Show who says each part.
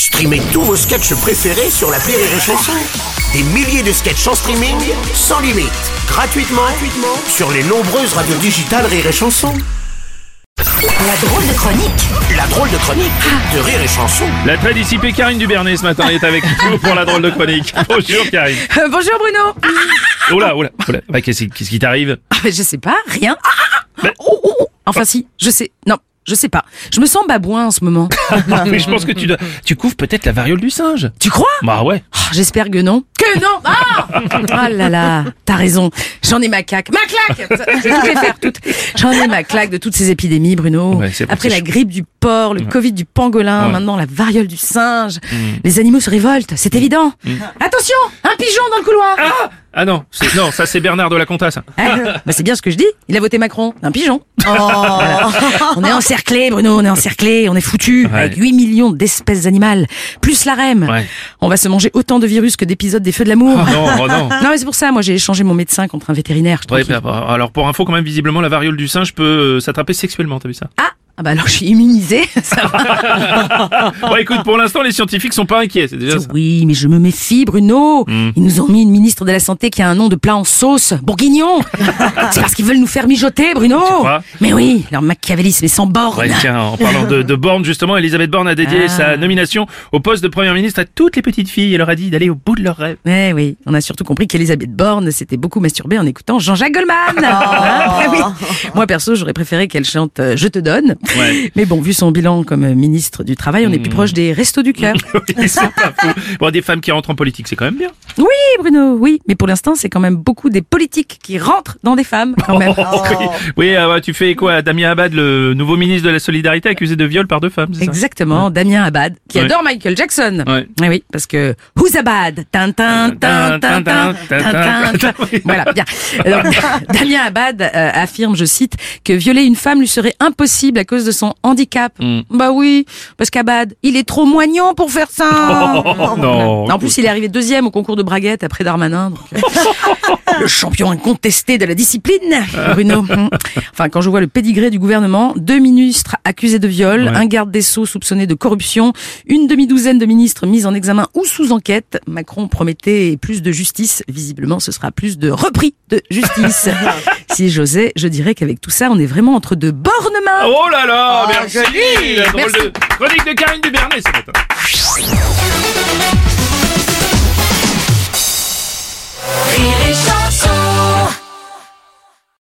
Speaker 1: Streamez tous vos sketchs préférés sur l'appli Rire et Chanson. Des milliers de sketchs en streaming, sans limite, gratuitement sur les nombreuses radios digitales Rire et Chanson.
Speaker 2: La drôle de chronique.
Speaker 1: La drôle de chronique de Rire et Chanson.
Speaker 3: La très dissipée Karine Dubernet ce matin est avec nous pour la drôle de chronique. Bonjour Karine.
Speaker 4: Bonjour Bruno.
Speaker 3: Oula. Bah, qu'est-ce qui t'arrive?
Speaker 4: Je sais pas, rien.
Speaker 3: Ben-
Speaker 4: Enfin si, je sais. Non, je sais pas. Je me sens babouin en ce moment.
Speaker 3: Mais je pense que tu couvres peut-être la variole du singe.
Speaker 4: Tu crois?
Speaker 3: Bah ouais.
Speaker 4: Oh, j'espère que non. Que non. Ah là là, t'as raison. J'en ai ma claque. Ma claque. Je vais toutes les faire toutes. J'en ai ma claque de toutes ces épidémies, Bruno.
Speaker 3: Ouais, c'est
Speaker 4: Après
Speaker 3: c'est
Speaker 4: la grippe du porc, le Covid du pangolin,
Speaker 3: Ouais.
Speaker 4: maintenant la variole du singe. Les animaux se révoltent, c'est évident. Attention, un pigeon dans le couloir.
Speaker 3: Ah non, ça c'est Bernard de la Comtasse.
Speaker 4: Bah c'est bien ce que je dis. Il a voté Macron. Un pigeon. Voilà. On est encerclés, Bruno. On est encerclés. On est foutus.
Speaker 3: Ouais.
Speaker 4: Avec 8 millions d'espèces animales. Plus la REM.
Speaker 3: Ouais.
Speaker 4: On va se manger autant de virus que d'épisodes des Feux de l'amour.
Speaker 3: Oh non.
Speaker 4: Non mais c'est pour ça. Moi j'ai échangé mon médecin contre un vétérinaire. Je
Speaker 3: Ouais,
Speaker 4: tranquille.
Speaker 3: bah, alors pour info quand même, visiblement la variole du singe peut s'attraper sexuellement, t'as vu ça?
Speaker 4: Ah bah alors je suis immunisée. Ça va.
Speaker 3: Bon écoute, pour l'instant les scientifiques sont pas inquiets, c'est déjà ça.
Speaker 4: Oui, mais je me méfie, Bruno. Ils nous ont mis une ministre de la Santé qui a un nom de plat en sauce. Bourguignon. C'est parce qu'ils veulent nous faire mijoter, Bruno.
Speaker 3: crois?
Speaker 4: Mais oui, leur machiavélisme est sans borne.
Speaker 3: Ouais, tiens, en parlant de Borne, justement, Elisabeth Borne a dédié sa nomination au poste de première ministre à toutes les petites filles. Elle leur a dit d'aller au bout de leurs rêves.
Speaker 4: Eh oui, on a surtout compris qu'Elisabeth Borne s'était beaucoup masturbée en écoutant Jean-Jacques Goldman. Hein, oui. Moi perso, j'aurais préféré qu'elle chante Je te donne.
Speaker 3: Ouais.
Speaker 4: Mais bon, vu son bilan comme ministre du Travail, on est plus proche des restos du cœur.
Speaker 3: Oui, c'est pas fou. Bon, des femmes qui rentrent en politique, c'est quand même bien.
Speaker 4: Oui, Bruno, oui. Mais pour l'instant, c'est quand même beaucoup des politiques qui rentrent dans des femmes, quand même.
Speaker 3: Oui, tu fais quoi? Damien Abad, le nouveau ministre de la Solidarité, accusé de viol par 2 femmes, c'est ça?
Speaker 4: Exactement, Damien Abad, qui
Speaker 3: Ouais.
Speaker 4: adore Michael Jackson.
Speaker 3: Ouais.
Speaker 4: Eh oui, parce que Who's Abad? Voilà, bien. Donc, Damien Abad affirme, je cite, que violer une femme lui serait impossible à cause de son handicap. Bah oui, parce qu'Abad, il est trop moignon pour faire ça.
Speaker 3: Oh, non.
Speaker 4: En plus, il est arrivé 2e au concours de braguette après Darmanin. Donc, le champion incontesté de la discipline, Bruno. Enfin, quand je vois le pédigré du gouvernement, 2 ministres accusés de viol,
Speaker 3: Ouais.
Speaker 4: un garde des Sceaux soupçonné de corruption, une demi-douzaine de ministres mis en examen ou sous enquête. Macron promettait plus de justice. Visiblement, ce sera plus de repris de justice. Si j'osais, je dirais qu'avec tout ça, on est vraiment entre de bornes mains.
Speaker 3: Oh là là, merci.
Speaker 4: joli.
Speaker 3: La drôle
Speaker 4: Merci.
Speaker 3: de chronique de Karine Dubernet ce matin.
Speaker 2: Rire et Chanson.